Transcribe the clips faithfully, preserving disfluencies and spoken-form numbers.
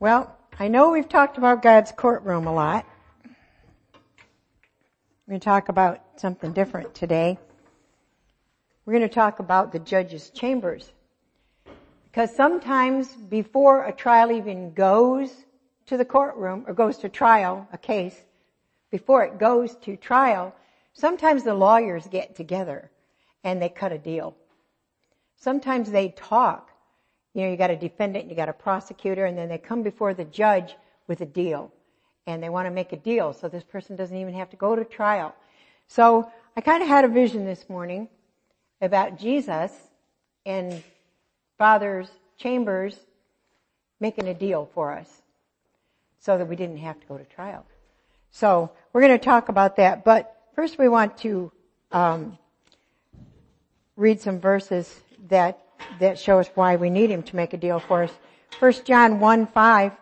Well, I know we've talked about God's courtroom a lot. We're going to talk about something different today. We're going to talk about the judge's chambers. Because sometimes before a trial even goes to the courtroom, or goes to trial, a case, before it goes to trial, sometimes the lawyers get together and they cut a deal. Sometimes they talk. You know, you got a defendant, you got a prosecutor, and then they come before the judge with a deal. And they want to make a deal so this person doesn't even have to go to trial. So I kind of had a vision this morning about Jesus and Father's chambers making a deal for us so that we didn't have to go to trial. So we're going to talk about that. But first we want to um, read some verses that that show us why we need him to make a deal for us. First John one five.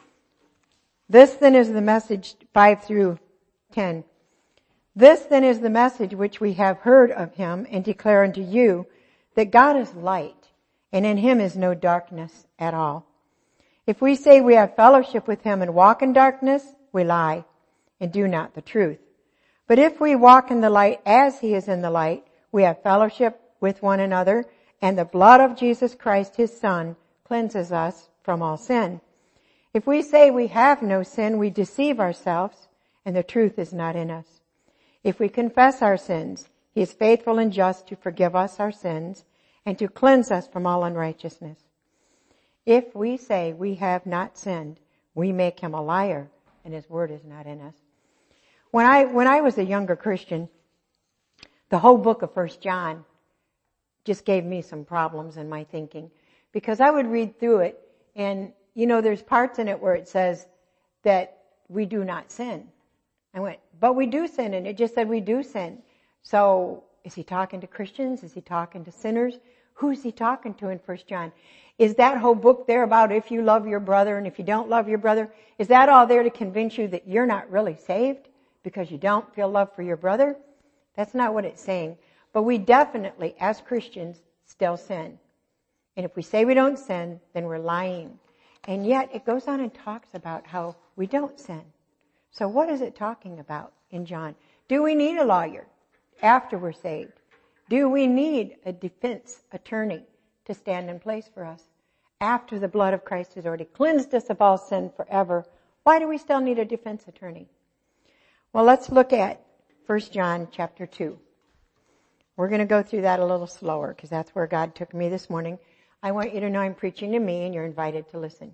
This then is the message, five through ten. This then is the message which we have heard of him and declare unto you, that God is light, and in him is no darkness at all. If we say we have fellowship with him and walk in darkness, we lie and do not the truth. But if we walk in the light as he is in the light, we have fellowship with one another, and the blood of Jesus Christ, his Son, cleanses us from all sin. If we say we have no sin, we deceive ourselves, and the truth is not in us. If we confess our sins, he is faithful and just to forgive us our sins and to cleanse us from all unrighteousness. If we say we have not sinned, we make him a liar, and his word is not in us. When I, when I was a younger Christian, the whole book of First John just gave me some problems in my thinking, because I would read through it, and you know, there's parts in it where it says that we do not sin. I went, but we do sin, and it just said we do sin. So is he talking to Christians? Is he talking to sinners? Who's he talking to in First John? Is that whole book there about if you love your brother and if you don't love your brother, is that all there to convince you that you're not really saved because you don't feel love for your brother? That's not what it's saying. But we definitely, as Christians, still sin. And if we say we don't sin, then we're lying. And yet it goes on and talks about how we don't sin. So what is it talking about in John? Do we need a lawyer after we're saved? Do we need a defense attorney to stand in place for us after the blood of Christ has already cleansed us of all sin forever? Why do we still need a defense attorney? Well, let's look at First John chapter two. We're going to go through that a little slower because that's where God took me this morning. I want you to know I'm preaching to me and you're invited to listen.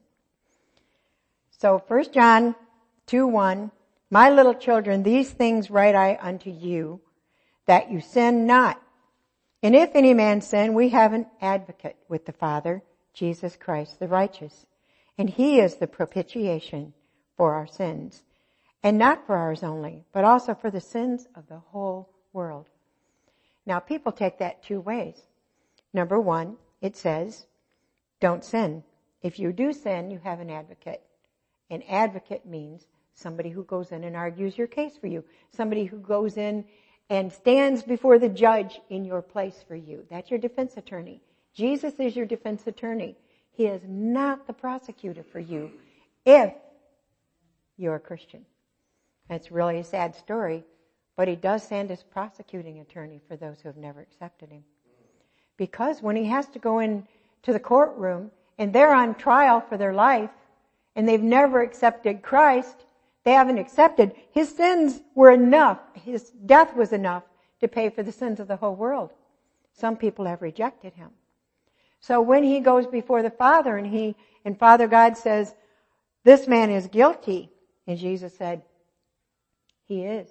So First John two one, my little children, these things write I unto you, that you sin not. And if any man sin, we have an advocate with the Father, Jesus Christ the righteous. And he is the propitiation for our sins. And not for ours only, but also for the sins of the whole world. Now people take that two ways. Number one, it says, don't sin. If you do sin, you have an advocate. An advocate means somebody who goes in and argues your case for you. Somebody who goes in and stands before the judge in your place for you. That's your defense attorney. Jesus is your defense attorney. He is not the prosecutor for you if you're a Christian. It's really a sad story, but he does send his prosecuting attorney for those who have never accepted him. Because when he has to go in to the courtroom and they're on trial for their life and they've never accepted Christ, they haven't accepted. His sins were enough. His death was enough to pay for the sins of the whole world. Some people have rejected him. So when he goes before the Father and he, and Father God says, this man is guilty. And Jesus said, he is.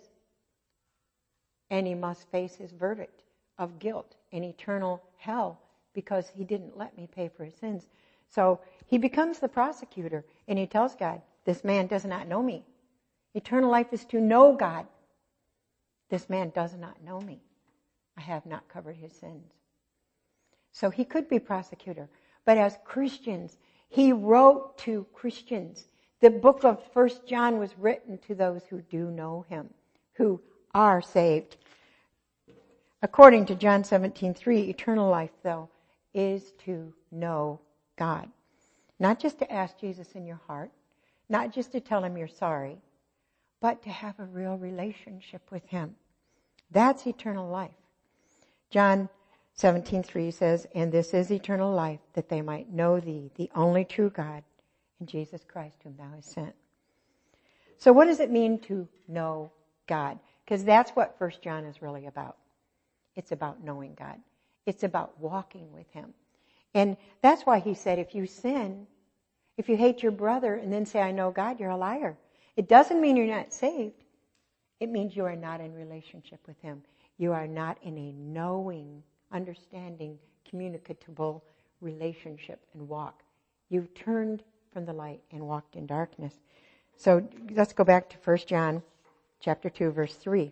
And he must face his verdict of guilt and eternal hell because he didn't let me pay for his sins. So he becomes the prosecutor and he tells God, this man does not know me. Eternal life is to know God. This man does not know me. I have not covered his sins. So he could be prosecutor. But as Christians, he wrote to Christians. The book of First John was written to those who do know him, who are saved. According to John seventeen three, eternal life, though, is to know God. Not just to ask Jesus in your heart, not just to tell him you're sorry, but to have a real relationship with him. That's eternal life. John seventeen three says, and this is eternal life, that they might know thee, the only true God, and Jesus Christ whom thou hast sent. So what does it mean to know God? Because that's what First John is really about. It's about knowing God. It's about walking with him. And that's why he said, if you sin, if you hate your brother and then say, I know God, you're a liar. It doesn't mean you're not saved. It means you are not in relationship with him. You are not in a knowing, understanding, communicable relationship and walk. You've turned from the light and walked in darkness. So let's go back to First John chapter two, verse three.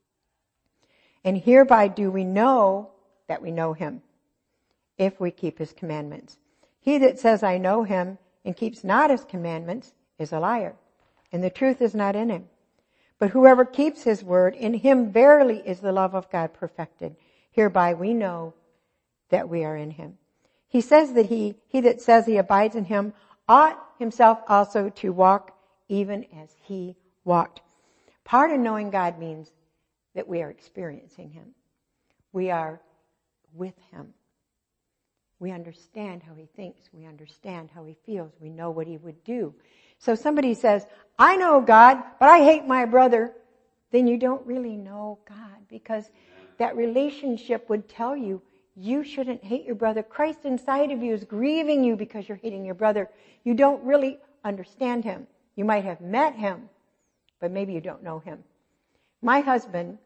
And hereby do we know that we know him, if we keep his commandments. He that says, I know him, and keeps not his commandments, is a liar, and the truth is not in him. But whoever keeps his word, in him verily is the love of God perfected. Hereby we know that we are in him. He says that he, he that says he abides in him ought himself also to walk even as he walked. Part of knowing God means that we are experiencing him. We are with him. We understand how he thinks. We understand how he feels. We know what he would do. So somebody says, I know God, but I hate my brother. Then you don't really know God, because that relationship would tell you you shouldn't hate your brother. Christ inside of you is grieving you because you're hating your brother. You don't really understand him. You might have met him, but maybe you don't know him. My husband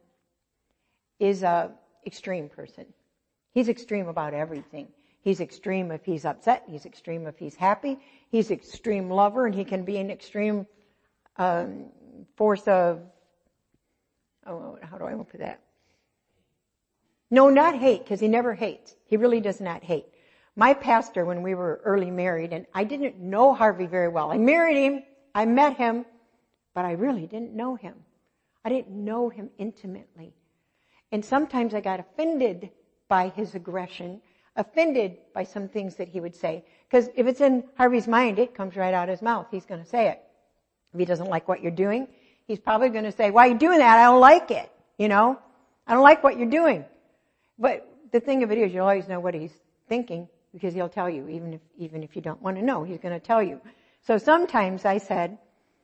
is a extreme person. He's extreme about everything. He's extreme if he's upset. He's extreme if he's happy. He's extreme lover, and he can be an extreme um, force of, oh, how do I put that? No, not hate, because he never hates. He really does not hate. My pastor, when we were early married, and I didn't know Harvey very well. I married him, I met him, but I really didn't know him. I didn't know him intimately. And sometimes I got offended by his aggression, offended by some things that he would say. Because if it's in Harvey's mind, it comes right out of his mouth. He's going to say it. If he doesn't like what you're doing, he's probably going to say, why are you doing that? I don't like it. You know, I don't like what you're doing. But the thing of it is, you'll always know what he's thinking, because he'll tell you, even if, even if you don't want to know, he's going to tell you. So sometimes I said,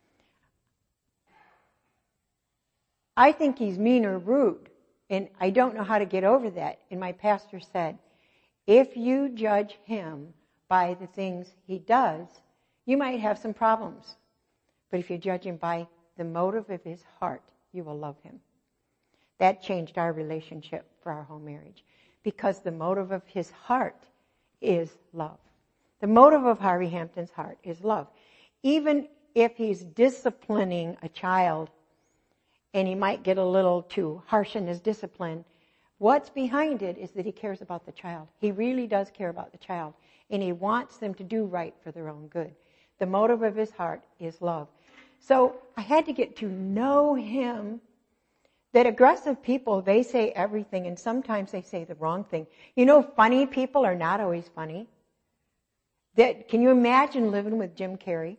I think he's mean or rude, and I don't know how to get over that. And my pastor said, if you judge him by the things he does, you might have some problems. But if you judge him by the motive of his heart, you will love him. That changed our relationship for our whole marriage, because the motive of his heart is love. The motive of Harvey Hampton's heart is love. Even if he's disciplining a child and he might get a little too harsh in his discipline, what's behind it is that he cares about the child. He really does care about the child, and he wants them to do right for their own good. The motive of his heart is love. So I had to get to know him. That aggressive people, they say everything, and sometimes they say the wrong thing. You know, funny people are not always funny. That, can you imagine living with Jim Carrey?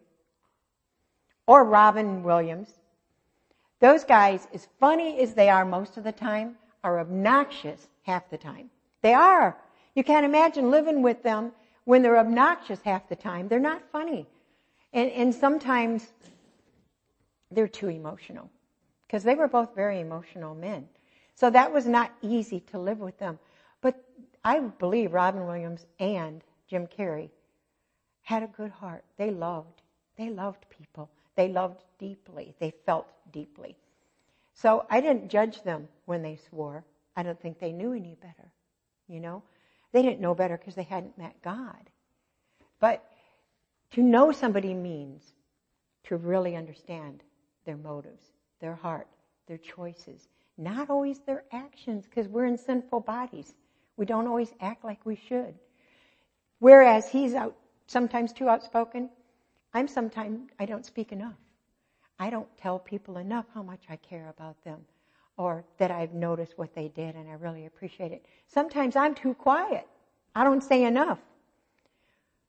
Or Robin Williams? Those guys, as funny as they are most of the time, are obnoxious half the time. They are. You can't imagine living with them when they're obnoxious half the time. They're not funny. And, and sometimes they're too emotional. Because they were both very emotional men. So that was not easy to live with them. But I believe Robin Williams and Jim Carrey had a good heart. They loved. They loved people. They loved deeply. They felt deeply. So I didn't judge them when they swore. I don't think they knew any better. You know? They didn't know better because they hadn't met God. But to know somebody means to really understand their motives, their heart, their choices, not always their actions, because we're in sinful bodies. We don't always act like we should. Whereas he's out, sometimes too outspoken, I'm sometimes, I don't speak enough. I don't tell people enough how much I care about them, or that I've noticed what they did and I really appreciate it. Sometimes I'm too quiet. I don't say enough.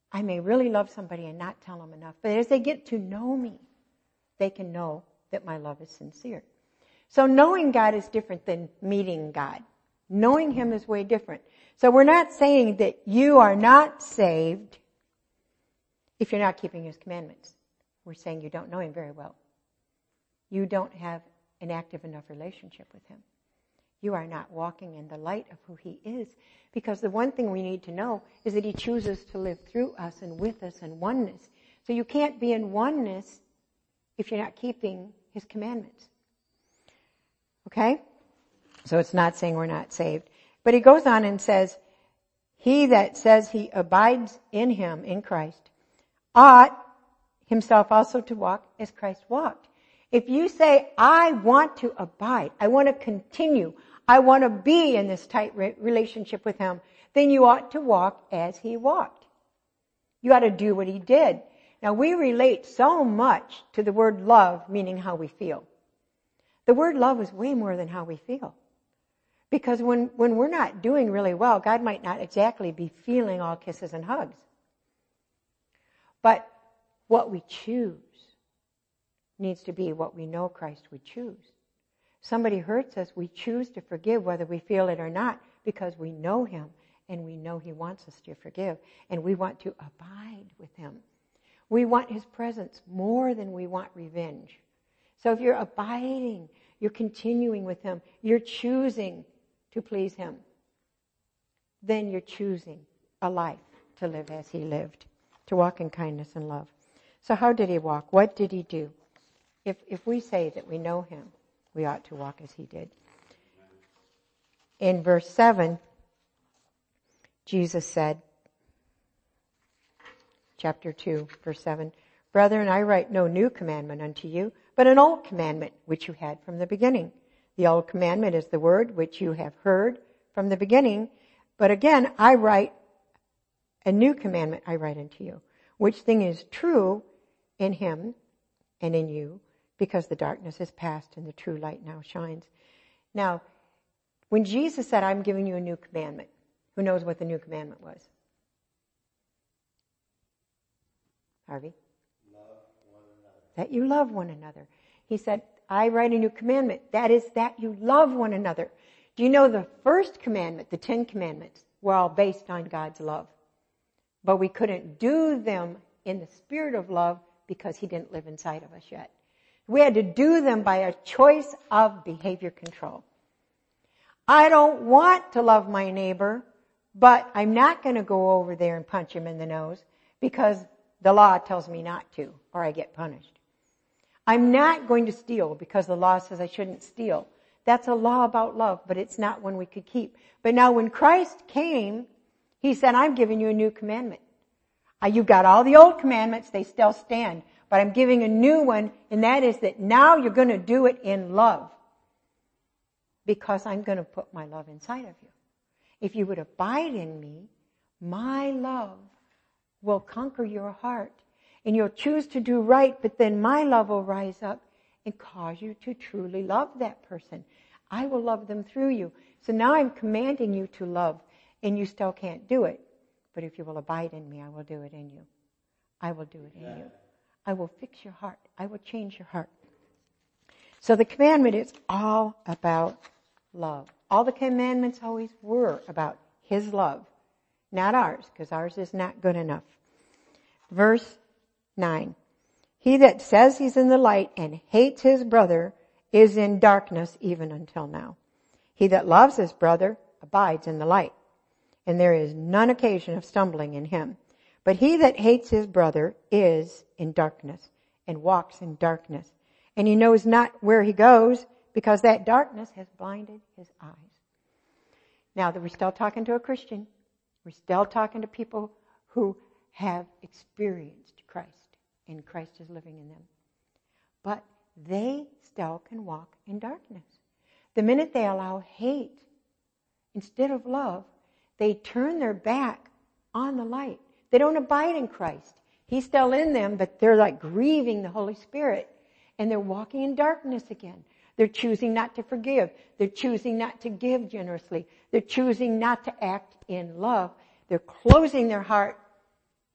I may really love somebody and not tell them enough. But as they get to know me, they can know that my love is sincere. So knowing God is different than meeting God. Knowing Him is way different. So we're not saying that you are not saved if you're not keeping His commandments. We're saying you don't know Him very well. You don't have an active enough relationship with Him. You are not walking in the light of who He is. Because the one thing we need to know is that He chooses to live through us and with us in oneness. So you can't be in oneness if you're not keeping His commandments. Okay? So it's not saying we're not saved. But he goes on and says, he that says he abides in Him, in Christ, ought himself also to walk as Christ walked. If you say, I want to abide, I want to continue, I want to be in this tight relationship with Him, then you ought to walk as He walked. You ought to do what He did. Now we relate so much to the word love, meaning how we feel. The word love is way more than how we feel. Because when, when we're not doing really well, God might not exactly be feeling all kisses and hugs. But what we choose needs to be what we know Christ would choose. Somebody hurts us, we choose to forgive whether we feel it or not because we know Him and we know He wants us to forgive and we want to abide with Him. We want His presence more than we want revenge. So if you're abiding, you're continuing with Him, you're choosing to please Him, then you're choosing a life to live as He lived, to walk in kindness and love. So how did He walk? What did He do? If, if we say that we know Him, we ought to walk as He did. In verse seven, Jesus said, chapter two, verse seven, Brethren, I write no new commandment unto you, but an old commandment which you had from the beginning. The old commandment is the word which you have heard from the beginning. But again, I write a new commandment I write unto you, which thing is true in Him and in you, because the darkness is past and the true light now shines. Now, when Jesus said, I'm giving you a new commandment, who knows what the new commandment was? Harvey? That you love one another. He said, I write a new commandment. That is that you love one another. Do you know the first commandment, the Ten Commandments, were all based on God's love. But we couldn't do them in the spirit of love because He didn't live inside of us yet. We had to do them by a choice of behavior control. I don't want to love my neighbor, but I'm not going to go over there and punch him in the nose because the law tells me not to, or I get punished. I'm not going to steal because the law says I shouldn't steal. That's a law about love, but it's not one we could keep. But now when Christ came, He said, I'm giving you a new commandment. Uh, you've got all the old commandments, they still stand. But I'm giving a new one, and that is that now you're going to do it in love. Because I'm going to put my love inside of you. If you would abide in me, my love will conquer your heart. And you'll choose to do right, but then my love will rise up and cause you to truly love that person. I will love them through you. So now I'm commanding you to love, and you still can't do it. But if you will abide in me, I will do it in you. I will do it in you. I will fix your heart. I will change your heart. So the commandment is all about love. All the commandments always were about His love, not ours, because ours is not good enough. Verse nine. He that says he's in the light and hates his brother is in darkness even until now. He that loves his brother abides in the light, and there is none occasion of stumbling in him. But he that hates his brother is in darkness and walks in darkness, and he knows not where he goes because that darkness has blinded his eyes. Now, we're still talking to a Christian. We're still talking to people who have experienced Christ, and Christ is living in them. But they still can walk in darkness. The minute they allow hate instead of love, they turn their back on the light. They don't abide in Christ. He's still in them, but they're like grieving the Holy Spirit, and they're walking in darkness again. They're choosing not to forgive. They're choosing not to give generously. They're choosing not to act in love. They're closing their heart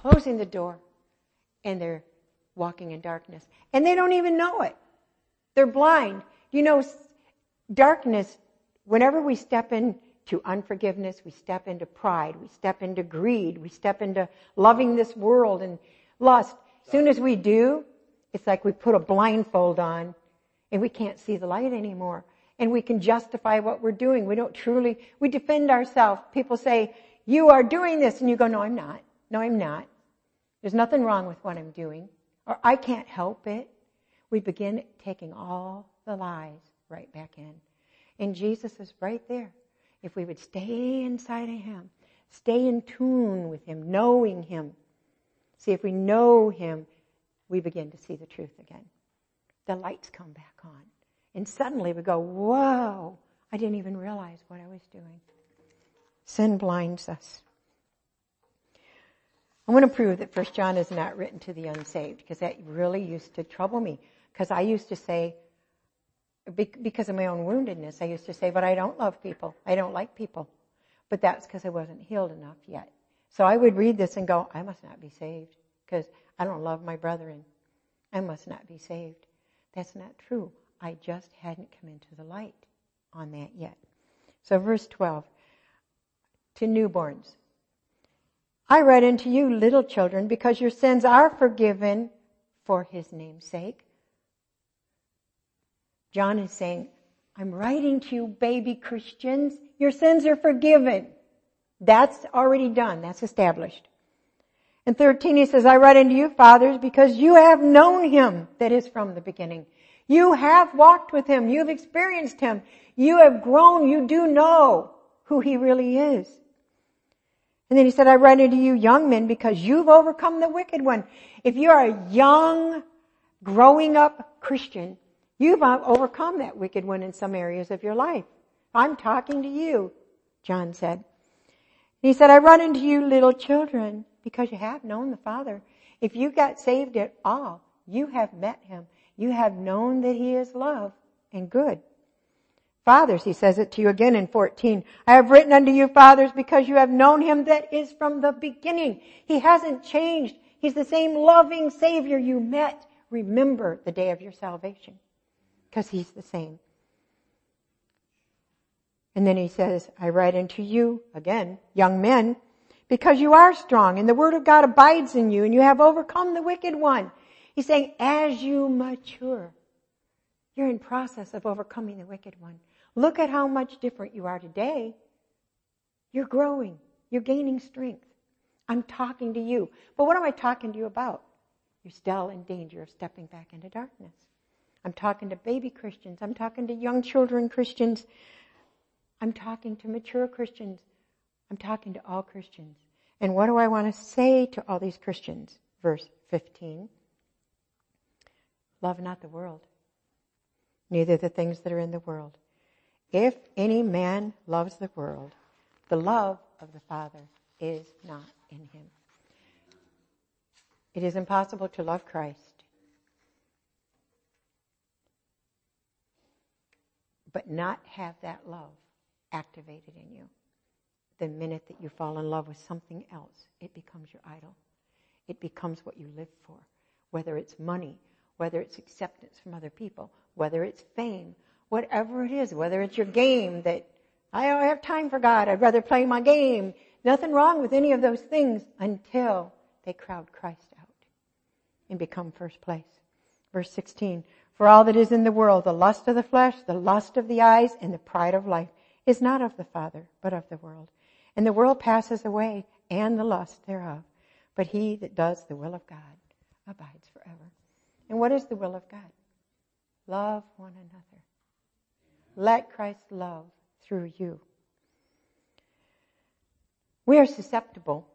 closing the door, and they're walking in darkness. And they don't even know it. They're blind. You know, darkness, whenever we step into unforgiveness, we step into pride, we step into greed, we step into loving this world and lust. As soon as we do, it's like we put a blindfold on and we can't see the light anymore. And we can justify what we're doing. We don't truly, we defend ourselves. People say, you are doing this. And you go, no, I'm not. No, I'm not. There's nothing wrong with what I'm doing. Or I can't help it. We begin taking all the lies right back in. And Jesus is right there. If we would stay inside of Him, stay in tune with Him, knowing Him. See, if we know Him, we begin to see the truth again. The lights come back on. And suddenly we go, whoa, I didn't even realize what I was doing. Sin blinds us. I want to prove that First John is not written to the unsaved, because that really used to trouble me. Because I used to say, because of my own woundedness, I used to say, but I don't love people. I don't like people. But that's because I wasn't healed enough yet. So I would read this and go, I must not be saved, because I don't love my brethren. I must not be saved. That's not true. I just hadn't come into the light on that yet. So verse twelve, to newborns. I write unto you, little children, because your sins are forgiven for His name's sake. John is saying, I'm writing to you, baby Christians. Your sins are forgiven. That's already done. That's established. In thirteen, he says, I write unto you, fathers, because you have known Him that is from the beginning. You have walked with Him. You've experienced Him. You have grown. You do know who He really is. And then he said, I write unto you, young men, because you've overcome the wicked one. If you're a young, growing up Christian, you've overcome that wicked one in some areas of your life. I'm talking to you, John said. He said, I write unto you, little children, because you have known the Father. If you got saved at all, you have met Him. You have known that He is love and good. Fathers, he says it to you again in fourteen. I have written unto you, fathers, because you have known Him that is from the beginning. He hasn't changed. He's the same loving Savior you met. Remember the day of your salvation, because He's the same. And then he says, I write unto you, again, young men, because you are strong, and the word of God abides in you, and you have overcome the wicked one. He's saying, as you mature, you're in process of overcoming the wicked one. Look at how much different you are today. You're growing. You're gaining strength. I'm talking to you. But what am I talking to you about? You're still in danger of stepping back into darkness. I'm talking to baby Christians. I'm talking to young children Christians. I'm talking to mature Christians. I'm talking to all Christians. And what do I want to say to all these Christians? Verse fifteen. Love not the world, neither the things that are in the world. If any man loves the world, the love of the Father is not in him. It is impossible to love Christ, but not have that love activated in you. The minute that you fall in love with something else, it becomes your idol. It becomes what you live for, whether it's money, whether it's acceptance from other people, whether it's fame, whatever it is, whether it's your game that I don't have time for God, I'd rather play my game. Nothing wrong with any of those things until they crowd Christ out and become first place. Verse sixteen, for all that is in the world, the lust of the flesh, the lust of the eyes, and the pride of life is not of the Father, but of the world. And the world passes away, and the lust thereof. But he that does the will of God abides forever. And what is the will of God? Love one another. Let Christ's love through you. We are susceptible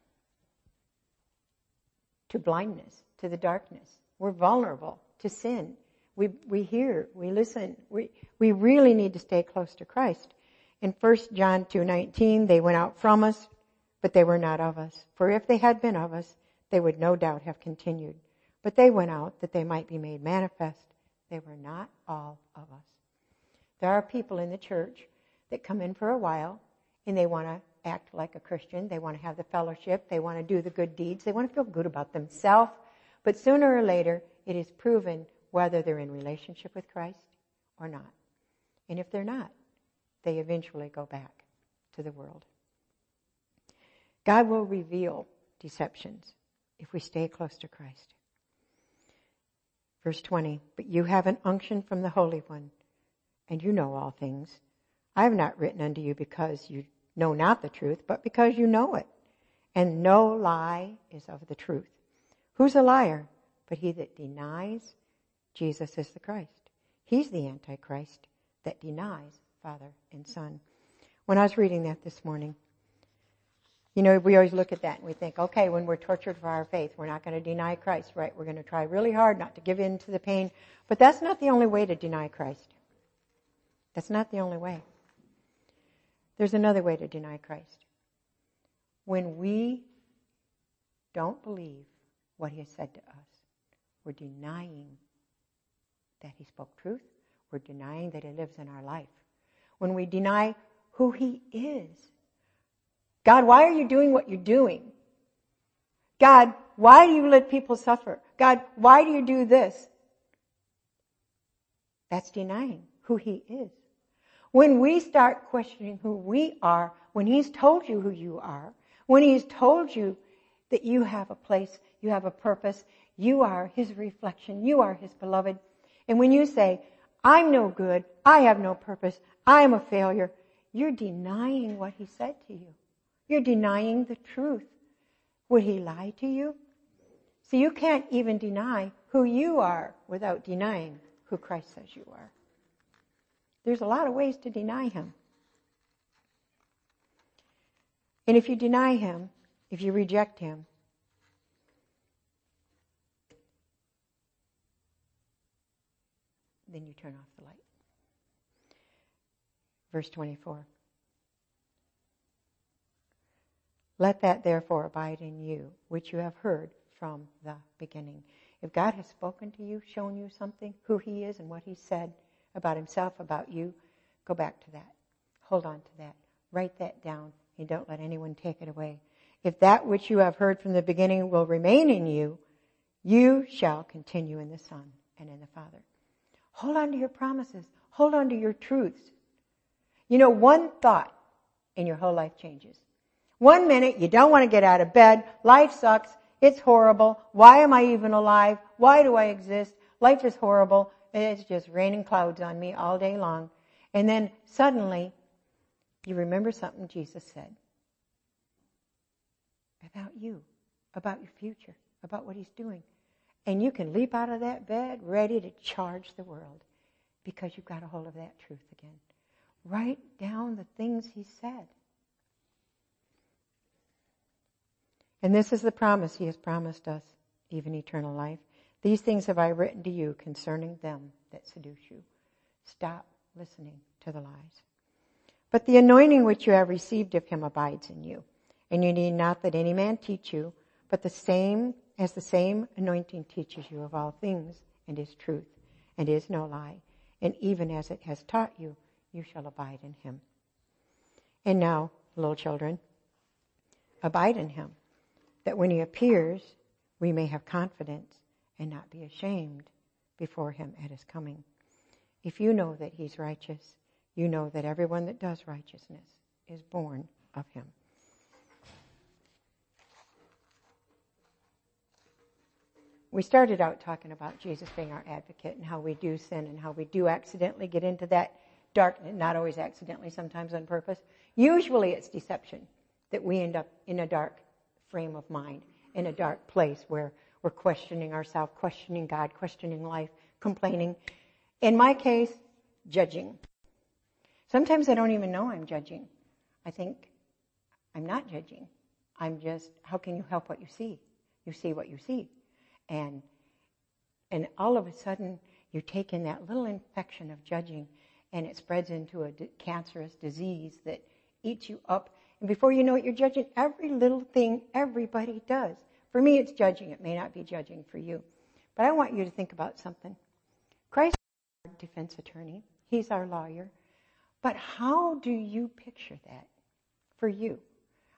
to blindness, to the darkness. We're vulnerable to sin. We we hear, we listen. We we really need to stay close to Christ. In First John two nineteen, they went out from us, but they were not of us. For if they had been of us, they would no doubt have continued. But they went out that they might be made manifest. They were not all of us. There are people in the church that come in for a while and they want to act like a Christian. They want to have the fellowship. They want to do the good deeds. They want to feel good about themselves. But sooner or later, it is proven whether they're in relationship with Christ or not. And if they're not, they eventually go back to the world. God will reveal deceptions if we stay close to Christ. Verse twenty, but you have an unction from the Holy One, and you know all things. I have not written unto you because you know not the truth, but because you know it. And no lie is of the truth. Who's a liar? But he that denies Jesus is the Christ. He's the Antichrist that denies Father and Son. When I was reading that this morning, you know, we always look at that and we think, okay, when we're tortured for our faith, we're not going to deny Christ, right? We're going to try really hard not to give in to the pain. But that's not the only way to deny Christ. That's not the only way. There's another way to deny Christ. When we don't believe what he has said to us, we're denying that he spoke truth. We're denying that he lives in our life. When we deny who he is. God, why are you doing what you're doing? God, why do you let people suffer? God, why do you do this? That's denying who he is. When we start questioning who we are, when he's told you who you are, when he's told you that you have a place, you have a purpose, you are his reflection, you are his beloved, and when you say, I'm no good, I have no purpose, I am a failure, you're denying what he said to you. You're denying the truth. Would he lie to you? So you can't even deny who you are without denying who Christ says you are. There's a lot of ways to deny him. And if you deny him, if you reject him, then you turn off the light. Verse twenty-four. Let that therefore abide in you, which you have heard from the beginning. If God has spoken to you, shown you something, who he is and what he said about himself, about you, go back to that. Hold on to that. Write that down and don't let anyone take it away. If that which you have heard from the beginning will remain in you, you shall continue in the Son and in the Father. Hold on to your promises. Hold on to your truths. You know, one thought and your whole life changes. One minute, you don't want to get out of bed. Life sucks. It's horrible. Why am I even alive? Why do I exist? Life is horrible. It's just raining clouds on me all day long. And then suddenly, you remember something Jesus said about you, about your future, about what he's doing. And you can leap out of that bed ready to charge the world because you've got a hold of that truth again. Write down the things he said. And this is the promise he has promised us, even eternal life. These things have I written to you concerning them that seduce you. Stop listening to the lies. But the anointing which you have received of him abides in you. And you need not that any man teach you, but the same as the same anointing teaches you of all things, and is truth, and is no lie. And even as it has taught you, you shall abide in him. And now, little children, abide in him, that when he appears, we may have confidence and not be ashamed before him at his coming. If you know that he's righteous, you know that everyone that does righteousness is born of him. We started out talking about Jesus being our advocate and how we do sin and how we do accidentally get into that dark, not always accidentally, sometimes on purpose. Usually it's deception that we end up in a dark frame of mind, in a dark place where we're questioning ourselves, questioning God, questioning life, complaining. In my case, judging. Sometimes I don't even know I'm judging. I think I'm not judging. I'm just, how can you help what you see? You see what you see. And and all of a sudden, you take in that little infection of judging, and it spreads into a d- cancerous disease that eats you up. And before you know it, you're judging every little thing everybody does. For me, it's judging. It may not be judging for you. But I want you to think about something. Christ is our defense attorney. He's our lawyer. But how do you picture that for you?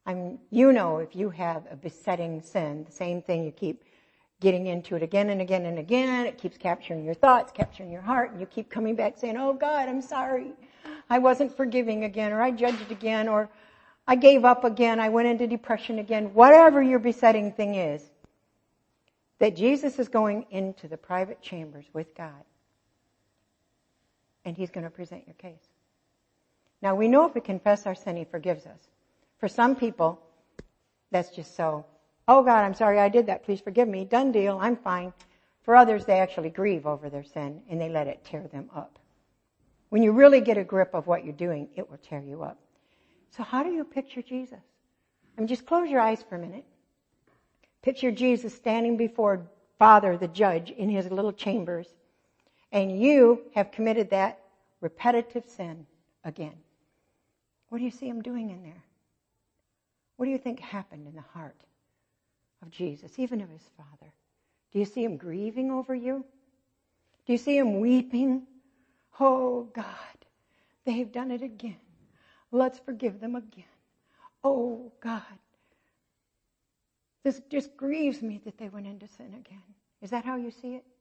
I mean, you know, if you have a besetting sin, the same thing, you keep getting into it again and again and again. It keeps capturing your thoughts, capturing your heart, and you keep coming back saying, oh God, I'm sorry. I wasn't forgiving again, or I judged again, or I gave up again, I went into depression again. Whatever your besetting thing is, that Jesus is going into the private chambers with God. And He's going to present your case. Now we know if we confess our sin, He forgives us. For some people, that's just so, oh God, I'm sorry I did that, please forgive me, done deal, I'm fine. For others, they actually grieve over their sin and they let it tear them up. When you really get a grip of what you're doing, it will tear you up. So how do you picture Jesus? I mean, just close your eyes for a minute. Picture Jesus standing before Father, the judge, in His little chambers, and you have committed that repetitive sin again. What do you see Him doing in there? What do you think happened in the heart of Jesus, even of His Father? Do you see Him grieving over you? Do you see Him weeping? Oh God, they've done it again. Let's forgive them again. Oh God, this just grieves me that they went into sin again. Is that how you see it?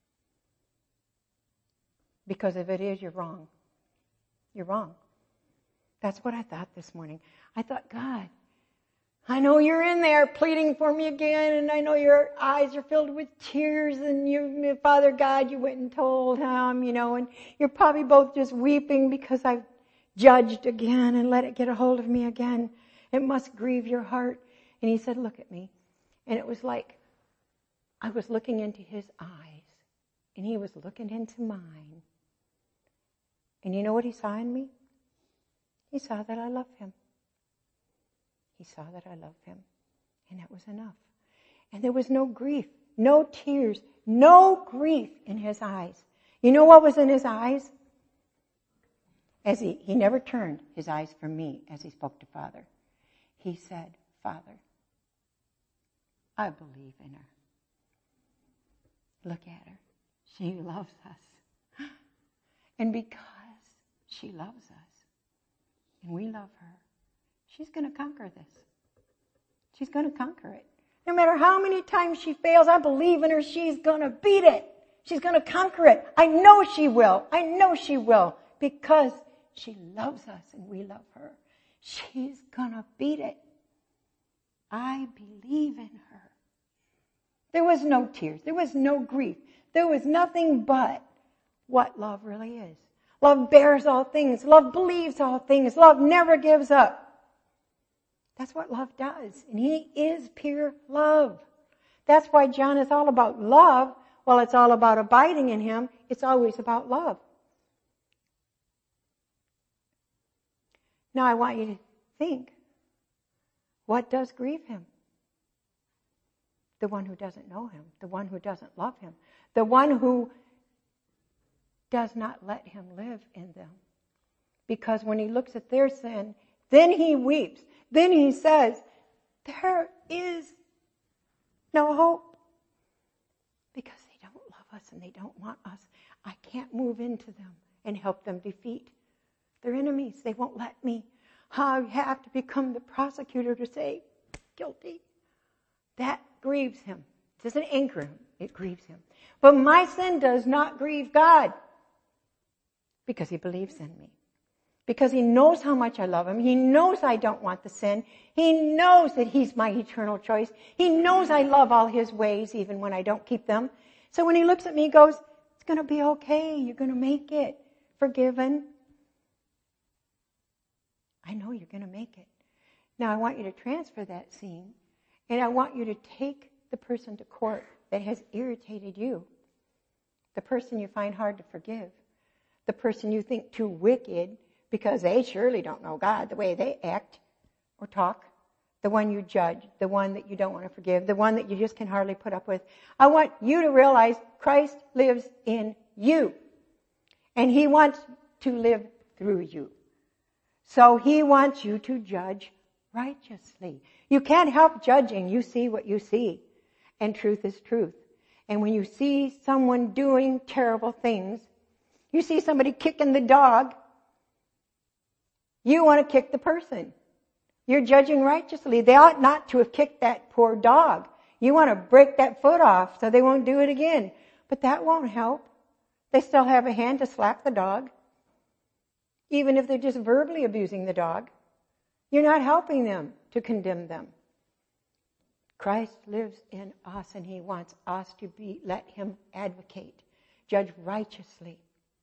Because if it is, you're wrong. You're wrong. That's what I thought this morning. I thought, God, I know you're in there pleading for me again, and I know your eyes are filled with tears, and you, Father God, you went and told him, you know, and you're probably both just weeping because I've judged again and let it get a hold of me again. It must grieve your heart. And He said, look at me. And it was like I was looking into His eyes, and He was looking into mine. And you know what He saw in me? He saw that I love Him. He saw that I loved Him. And that was enough. And there was no grief, no tears, no grief in His eyes. You know what was in His eyes? As he, he never turned His eyes from me as He spoke to Father. He said, Father, I believe in her. Look at her. She loves us. And because she loves us, and we love her, she's going to conquer this. She's going to conquer it. No matter how many times she fails, I believe in her. She's going to beat it. She's going to conquer it. I know she will. I know she will. Because she loves us and we love her. She's going to beat it. I believe in her. There was no tears. There was no grief. There was nothing but what love really is. Love bears all things. Love believes all things. Love never gives up. That's what love does. And He is pure love. That's why John is all about love. While it's all about abiding in Him, it's always about love. Now I want you to think, what does grieve Him? The one who doesn't know Him. The one who doesn't love Him. The one who does not let Him live in them. Because when He looks at their sin, then He weeps. Then He says, there is no hope. Because they don't love us and they don't want us. I can't move into them and help them defeat their enemies. They won't let me. I have to become the prosecutor to say, guilty. That grieves Him. It doesn't anchor Him. It grieves Him. But my sin does not grieve God. Because He believes in me. Because He knows how much I love Him. He knows I don't want the sin. He knows that He's my eternal choice. He knows I love all His ways even when I don't keep them. So when He looks at me, He goes, it's going to be okay. You're going to make it. Forgiven. I know you're going to make it. Now I want you to transfer that scene, and I want you to take the person to court that has irritated you. The person you find hard to forgive. The person you think too wicked because they surely don't know God, the way they act or talk. The one you judge, the one that you don't want to forgive, the one that you just can hardly put up with. I want you to realize Christ lives in you. And He wants to live through you. So He wants you to judge righteously. You can't help judging. You see what you see. And truth is truth. And when you see someone doing terrible things, you see somebody kicking the dog, you want to kick the person. You're judging righteously. They ought not to have kicked that poor dog. You want to break that foot off so they won't do it again. But that won't help. They still have a hand to slap the dog. Even if they're just verbally abusing the dog. You're not helping them to condemn them. Christ lives in us and He wants us to be, let Him advocate. Judge righteously.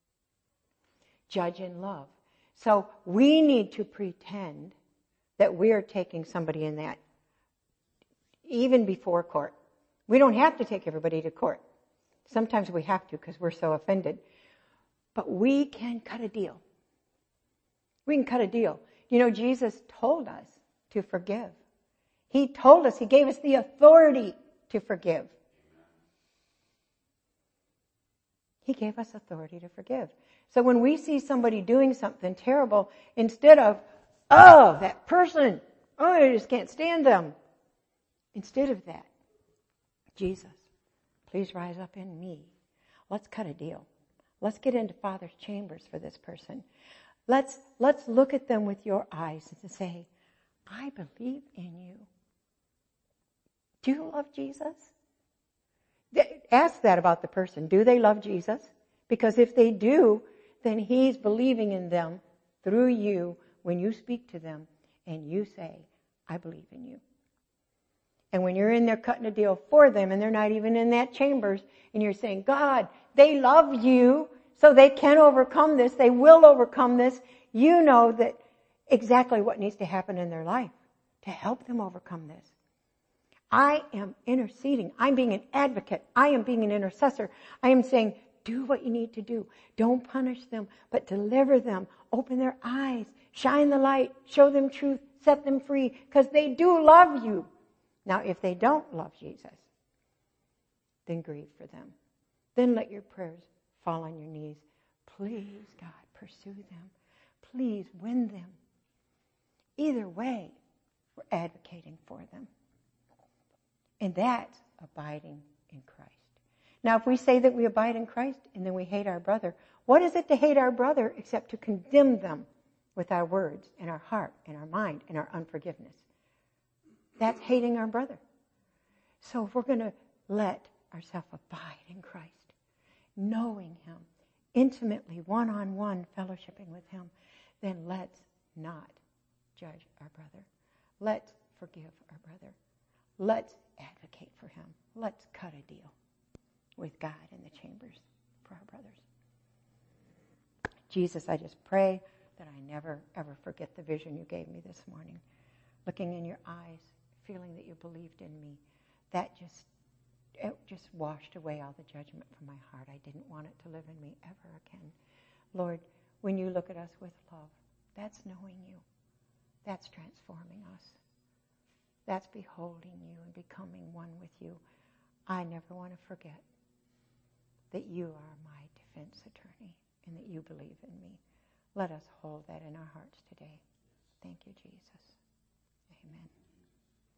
Judge in love. So we need to pretend that we are taking somebody in that, even before court. We don't have to take everybody to court. Sometimes we have to because we're so offended. But we can cut a deal. We can cut a deal. You know, Jesus told us to forgive. He told us, He gave us the authority to forgive. He gave us authority to forgive. So when we see somebody doing something terrible, instead of, oh, that person, oh, I just can't stand them. Instead of that, Jesus, please rise up in me. Let's cut a deal. Let's get into Father's chambers for this person. Let's, let's look at them with your eyes and say, I believe in you. Do you love Jesus? Ask that about the person. Do they love Jesus? Because if they do, then He's believing in them through you when you speak to them and you say, I believe in you. And when you're in there cutting a deal for them and they're not even in that chambers and you're saying, God, they love you so they can overcome this. They will overcome this. You know that exactly what needs to happen in their life to help them overcome this. I am interceding. I'm being an advocate. I am being an intercessor. I am saying, do what you need to do. Don't punish them, but deliver them. Open their eyes. Shine the light. Show them truth. Set them free because they do love you. Now, if they don't love Jesus, then grieve for them. Then let your prayers fall on your knees. Please, God, pursue them. Please win them. Either way, we're advocating for them. And that's abiding in Christ. Now, if we say that we abide in Christ and then we hate our brother, what is it to hate our brother except to condemn them with our words and our heart and our mind and our unforgiveness? That's hating our brother. So if we're going to let ourselves abide in Christ, knowing Him, intimately, one-on-one fellowshipping with Him, then let's not judge our brother. Let's forgive our brother. Let's advocate for him. Let's cut a deal with God in the chambers for our brothers. Jesus, I just pray that I never, ever forget the vision you gave me this morning. Looking in your eyes, feeling that you believed in me. That just, it just washed away all the judgment from my heart. I didn't want it to live in me ever again. Lord, when you look at us with love, that's knowing you. That's transforming us. That's beholding you and becoming one with you. I never want to forget that you are my defense attorney and that you believe in me. Let us hold that in our hearts today. Thank you, Jesus. Amen.